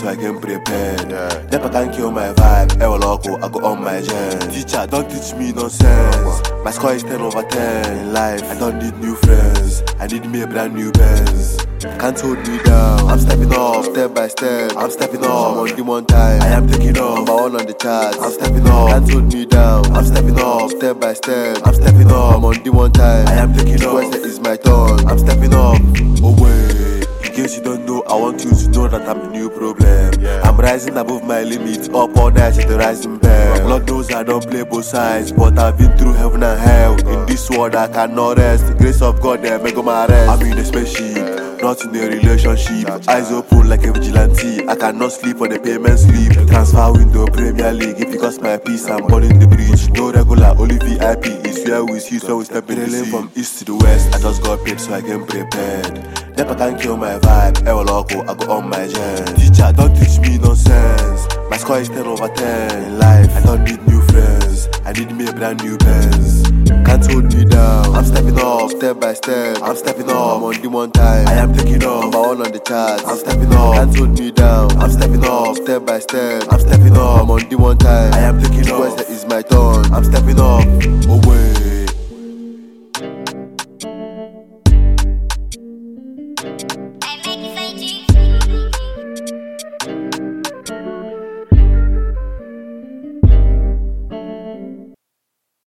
so I can prepare. Never can kill my vibe, I go on my gen. Teacher, don't teach me nonsense. My score is 10 over 10 in life. I don't need new friends, I need me a brand new Benz. Can't hold me down, I'm stepping up, step by step. I'm stepping up, I'm on the one time. I am taking off, number one on the charts. I'm stepping up, can't hold me down. I'm stepping up, step by step. I'm stepping up, I'm on the one time. I am taking off, Wednesday is my turn. I'm stepping up, oh wait. In case you don't know, I want you to know that I'm a new problem. I'm rising above my limits, up all night at the rising bell. Lord knows I don't play both sides, but I've been through heaven and hell. In this world I cannot rest, the grace of God there make my rest. I'm in a spaceship, not in a relationship. Eyes open like a vigilante, I cannot sleep on the payment slip. Transfer window, Premier League, if it costs my peace, I'm burning the bridge. No regular, only VIP, it's where we see, so we step in the lane. From east to the west, I just got paid so I can prepared. Never can kill my vibe, I go on my gen. Teacher, don't teach me nonsense. My score is 10 over 10 in life. I don't need new friends, I need me a brand new Benz. Can't hold me down, I'm stepping up, step by step. I'm stepping up, I'm on the one time. I am taking off, number one on the charts. I'm stepping up, can't hold me down. I'm stepping up, step by step. I'm stepping up, I'm on the one time. I am taking off, Wednesday is my turn. I'm stepping up, oh wait.